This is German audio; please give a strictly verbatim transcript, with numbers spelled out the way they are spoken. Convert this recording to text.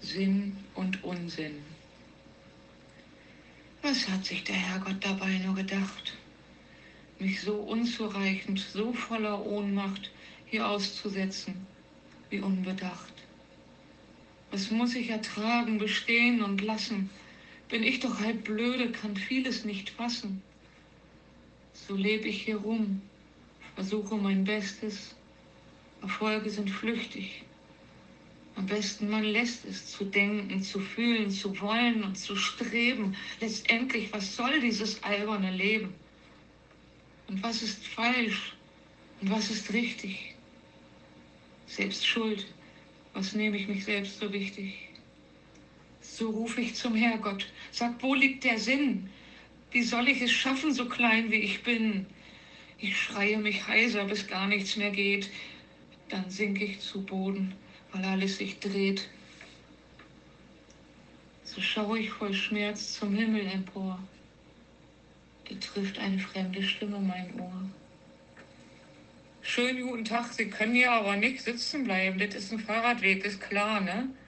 Sinn und Unsinn. Was hat sich der Herrgott dabei nur gedacht, mich so unzureichend, so voller Ohnmacht hier auszusetzen, wie unbedacht? Was muss ich ertragen, bestehen und lassen? Bin ich doch halb blöde, kann vieles nicht fassen. So leb ich hier rum, versuche mein Bestes, Erfolge sind flüchtig. Am besten man lässt es, zu denken, zu fühlen, zu wollen und zu streben. Letztendlich, was soll dieses alberne Leben? Und was ist falsch und was ist richtig? Selbst schuld, was nehme ich mich selbst so wichtig? So rufe ich zum Herrgott, sag, wo liegt der Sinn? Wie soll ich es schaffen, so klein wie ich bin? Ich schreie mich heiser, bis gar nichts mehr geht. Dann sink ich zu Boden, weil alles sich dreht. So schaue ich voll Schmerz zum Himmel empor. Da trifft eine fremde Stimme mein Ohr. Schönen guten Tag, Sie können hier aber nicht sitzen bleiben. Das ist ein Fahrradweg, ist klar, ne?